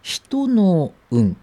人の運。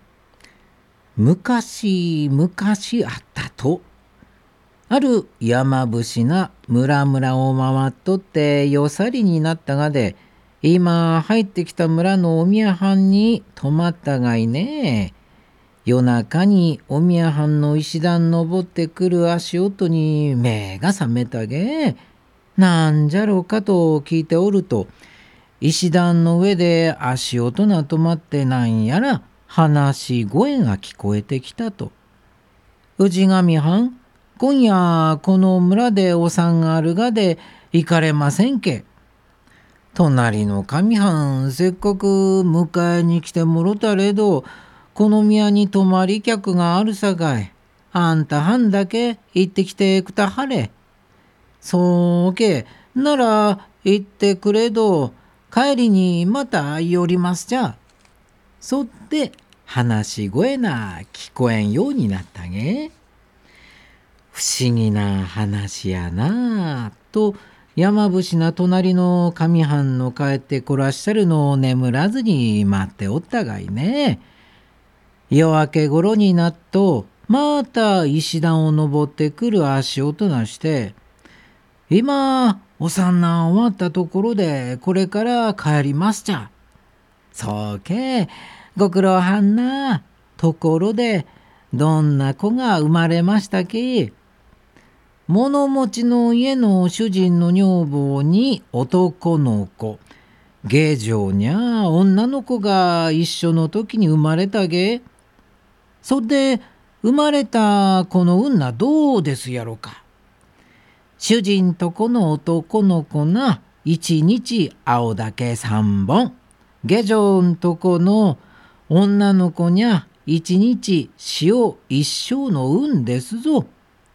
昔々あったと、ある山伏な村々を回っとってよさりになったがで、今入ってきた村のお宮藩に泊まったがいね。夜中にお宮藩の石段登ってくる足音に目が覚めたげ。なんじゃろうかと聞いておると、石段の上で足音が止まってなんやら話し声が聞こえてきたと。氏神藩、今夜この村でお産があるがで行かれませんけ。隣の神藩、せっかく迎えに来てもろたれど、この宮に泊まり客があるさかい。あんた藩だけ行ってきてくたはれ。そうけ、なら行ってくれど、帰りにまた寄りますじゃ。そって話し声な聞こえんようになったげ。不思議な話やなあと、山伏な隣の上藩の帰ってこらっしゃるのを眠らずに待っておったがいね。夜明けごろになっと、また石段を登ってくる足音がして、今お産が終わったところでこれから帰りますじゃ。そうけ、ご苦労はんな。ところでどんな子が生まれましたけ。物持ちの家の主人の女房に男の子、下女にゃ女の子が一緒の時に生まれたげ。そで生まれたこの女どうですやろか。主人とこの男の子な一日青竹3本、下女んとこの女の子にゃ一日塩一升の運ですぞ。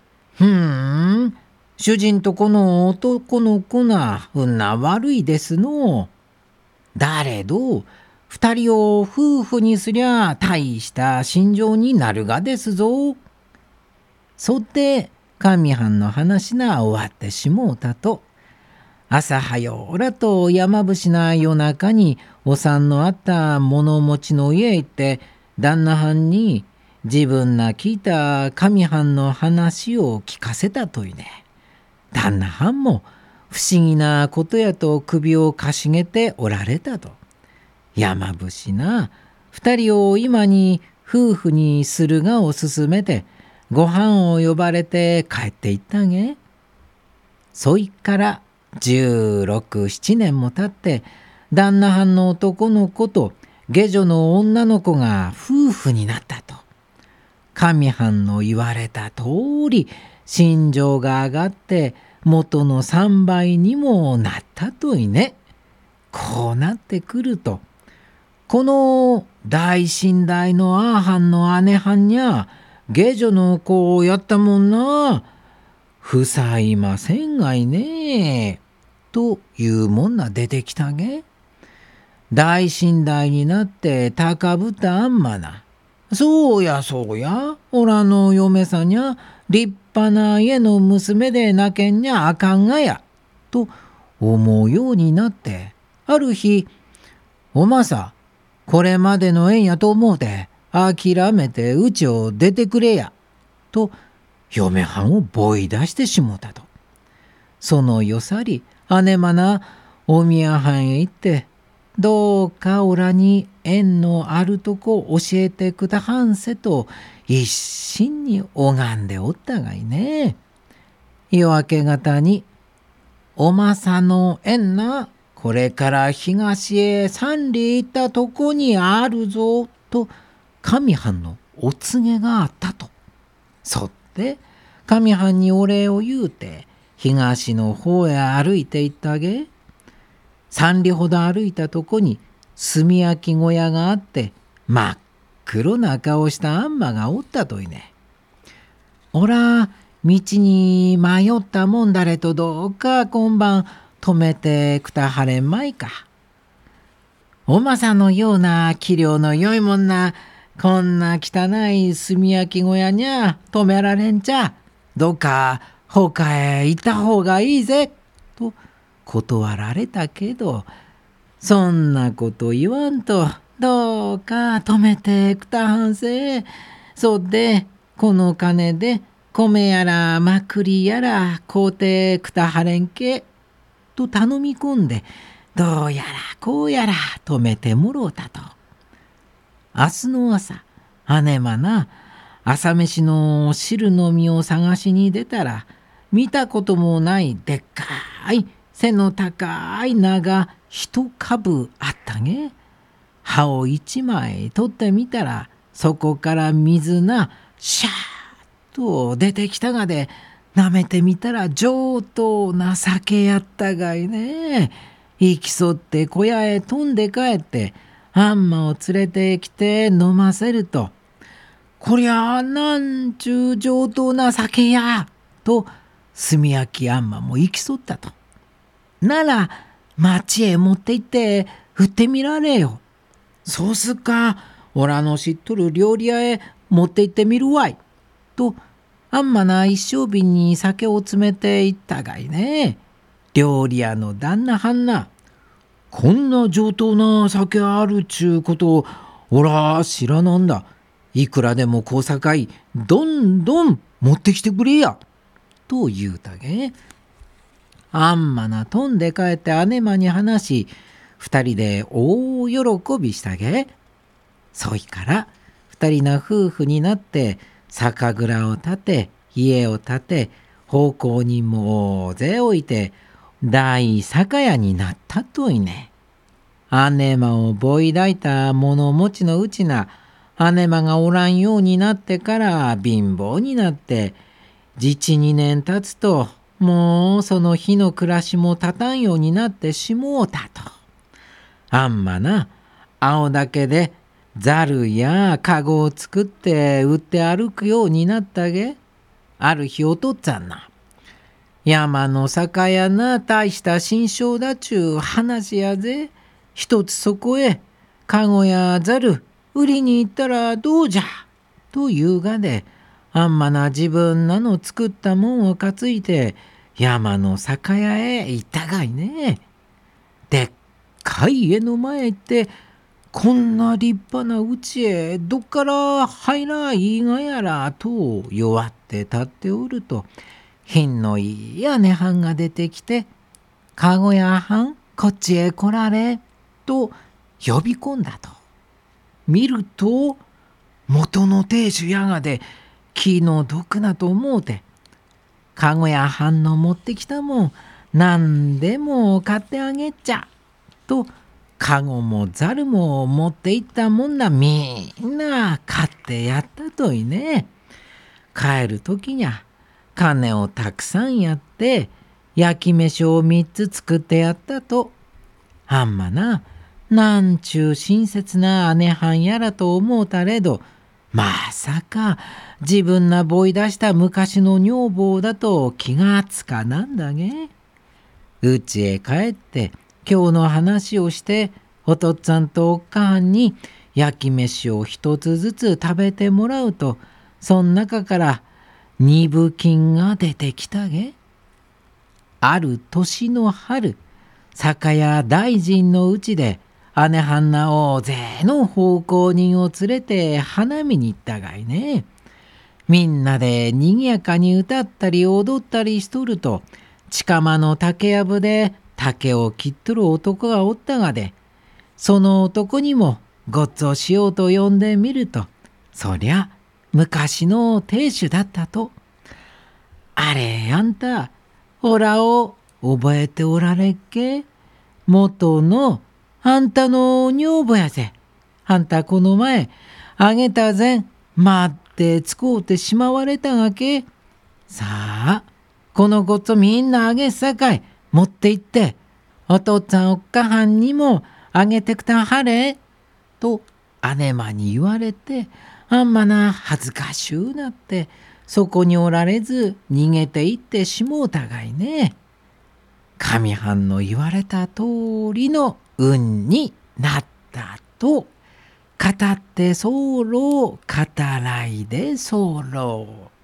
主人とこの男の子な運な悪いですの。だれど二人を夫婦にすりゃ大した心情になるがですぞ。そって神藩の話が終わってしもうたと、朝はよらと山伏な夜中にお産のあった物持ちの家へ行って旦那藩に自分が聞いた神藩の話を聞かせたといね。旦那藩も不思議なことやと首をかしげておられたと。山伏な二人を今に夫婦にするがを勧めてご飯を呼ばれて帰っていったげ。そいから16、7年も経って旦那藩の男の子と下女の女の子が夫婦になったと。神藩の言われた通り心情が上がって元の3倍にもなったといね。こうなってくると、この大寝台のアーハンの姉はんにゃ下女の子をやったもんな。ふさいませんがいね。というもんな出てきたげ。大寝台になって高ぶったあんまな。そうやそうや、おらの嫁さんにゃ立派な家の娘でなけんにゃあかんがや。と思うようになって、ある日、おまさ、これまでの縁やと思うて諦めてうちを出てくれや。と嫁はんをぼい出してしもうたと。そのよさり姉まなお宮藩へ行って、どうかおらに縁のあるとこ教えてくだはんせと一心に拝んでおったがいね。夜明け方に、おまさの縁な、これから東へ3里行ったとこにあるぞと神藩のお告げがあったと。そって神藩にお礼を言うて東の方へ歩いて行ったげ。3里ほど歩いたとこに炭焼き小屋があって、真っ黒な顔したあんまがおったといね。おら道に迷ったもんだれとどうか今晩止めてくたはれんまいか。おまさのような器量のよいもんな、こんな汚い炭焼き小屋にゃ止められんちゃ。どうか他へ行った方がいいぜ。と断られたけど、そんなこと言わんとどうか止めてくたはんせ。そでこの金で米やらまくりやら買うてくたはれんけ」と頼み込んで、どうやらこうやら止めてもろうたと。明日の朝、姉まな朝飯の汁の実を探しに出たら、見たこともないでっかい背の高い名が一株あったげ。葉を一枚取ってみたら、そこから水なシャーッと出てきたがで、舐めてみたら上等な酒やったがいね。行きそって小屋へ飛んで帰って、あんまを連れてきて飲ませると、こりゃあなんちゅう上等な酒やと炭焼きあんまも行きそったと。なら町へ持って行って振ってみられよ。そうすっか、おらの知っとる料理屋へ持って行ってみるわい。とあんまな一升瓶に酒を詰めていったがいね。料理屋の旦那はんな、こんな上等な酒あるちゅうことをおら知らなんだ。いくらでも小堺どんどん持ってきてくれや。と言うたげ。あんまな飛んで帰って姉まに話し、二人で大喜びしたげ。そいから二人な夫婦になって酒蔵を建て、家を建て、奉公人も大勢置いて大酒屋になったといね。姉まをぼい抱いた物持ちのうちな、姉まがおらんようになってから貧乏になって、1、2年経つと、もうその日の暮らしも立たんようになってしもうたと。あんまな、青竹でざるやかごを作って売って歩くようになったげ。ある日お父っつぁんな、山の酒屋な大した新商だちゅう話やぜ。一つそこへかごやざる売りに行ったらどうじゃと言うがで、あんまな自分なの作ったもんを担いで山の酒屋へ行ったがいね。でっかい家の前へ行って、こんな立派な家へどっから入らいいがやらと弱って立っておると、品のいい姉はんが出てきて、かごやはんこっちへ来られと呼び込んだと。見ると元の亭主やがで気の毒なと思うて、かごやはんの持ってきたもん何でも買ってあげっちゃと、かごもざるも持っていったもんなみんな買ってやったといね。帰る時にゃ金をたくさんやって焼き飯を3つ作ってやったと。あんまな、なんちゅう親切な姉はんやらと思うたれど、まさか自分なぼい出した昔の女房だと気がつかなんだげ。うちへ帰って今日の話をして、お父っつぁんとおっかはんに焼き飯を一つずつ食べてもらうと、そん中から二分金が出てきたげ。ある年の春、酒屋大臣のうちで姉はんな大勢の奉公人を連れて花見に行ったがいね。みんなでにぎやかに歌ったり踊ったりしとると、近間の竹やぶで竹を切っとる男がおったがで、その男にもごっつをしようと呼んでみると、そりゃ昔の亭主だったと。あれあんた、おらを覚えておられっけ？元のあんたの女房やぜ。あんたこの前あげたぜん待ってつこうてしまわれたがけ。さあこのごっつみんなあげっさかい持って行って、お父っつぁんおっかはんにもあげてくたはれと姉まに言われて、あんまな恥ずかしゅうなってそこにおられず逃げて行ってしもうたがいね。神藩の言われた通りの運になったと語って候、語らいで候。